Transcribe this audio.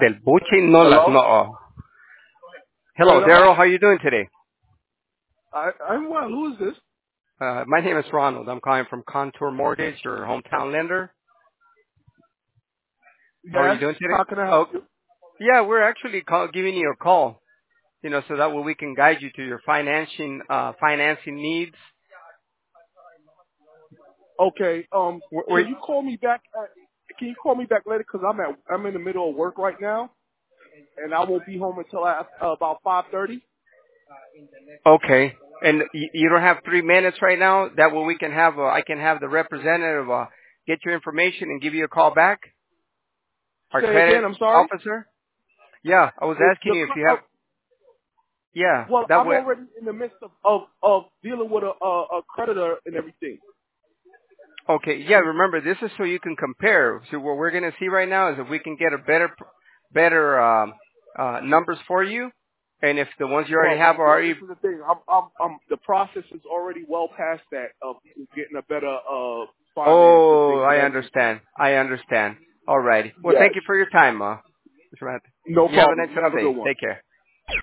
del buche, no las Hello? no. Wait, Hello, I'm Daryl. How are you doing today? I'm well. Who is this? My name is Ronald. I'm calling from Contour Mortgage, your hometown lender. How are you Yes. doing today? How can I help Oh, you? yeah, we're actually giving you a call, so that way we can guide you to your financing needs. Okay. We're, Can we're- you call me back? Can you call me back later? Cause I'm in the middle of work right now, and I won't be home until about 5:30. okay, and you don't have 3 minutes right now. That way we can have I can have the representative get your information and give you a call back. Our Say again. credit I'm sorry. officer. Yeah, I was asking you if you have. Yeah, Well, that I'm way. already in the midst of dealing with a creditor and everything. Okay, yeah. Remember, this is so you can compare. So what we're going to see right now is if we can get a better numbers for you, and if the ones you already have are Well, already. this is the thing. The process is already well past that of getting a better financing Oh, things and I everything. understand. I understand. All righty. Well, Yes. thank you for your time, Mr. Matt. No You have an problem. You excellent have a day. good one. Take care.